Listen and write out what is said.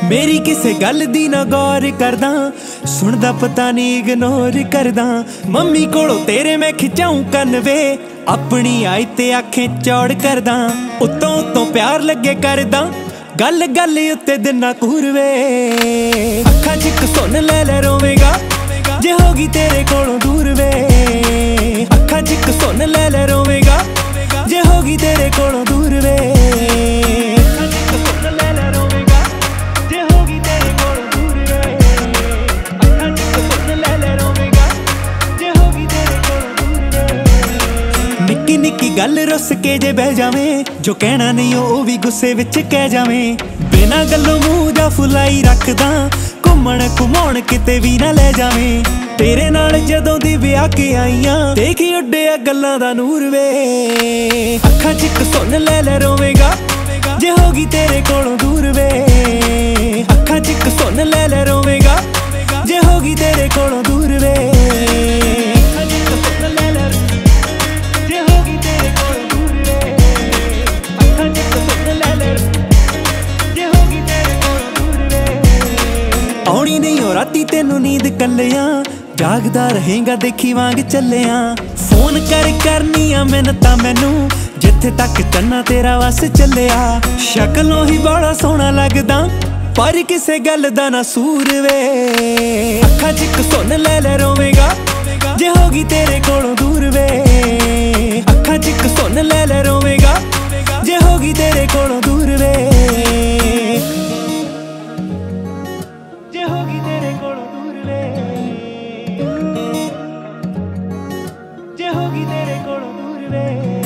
मेरी किसे गल दी ना गौर करदा, सुनदा पता नहीं इग्नोर करदा। मम्मी कोलों तेरे मैं खिचाऊं कन वे, अपनी आई ते अखें चौड़ करदा। उत्तों उत्तों प्यार लगे करदा, गल गल उत्ते दिना कूरवे। अखां च इक सुन ले रोवेगा, जे होगी तेरे कोलों दूर वे। अखां च इक सुन ले रोवेगा, जे होगी तेरे कोलों दूर वे। निक्की निक्की गल रुस के जे बह जावें, जो कहना नहीं ओ भी गुस्से विच कह जावें। बिना गल्लों मूंह जा फुलाई रखदा, घुम्मण घुमाउण किते भी ना ले जावें। तेरे नाल जदों दी विआह के आईयां, देखी उड्डिया गल्लां दा नूर वे। अखां च इक सुन ले रोवेगा, जे होगी तेरे कोलों दूर वे। अखां च इक सुन ले रोवेगा, जे होगी तेरे कोलों दूर वे। आउणी नहीं हो राती तेनू नींद कल्लियां, जागदा रहेगा देखी वांग चलिया। फोन कर करनियां मिन्नतां मैनू, जिथे तक चन्ना तेरा वस चलिया। शक्लों ही बड़ा सोहना लगदा, पर किसे गल दा ना सूर वे। अखां च इक सुन ले रोवेगा, जे होगी तेरे कोलों दूर वे। अखां च इक सुन ले रोवेगा, जे होगी तेरे कोलों दूर वे। जे होगी तेरे कोलों दूर वे, जे होगी तेरे कोलों दूर वे।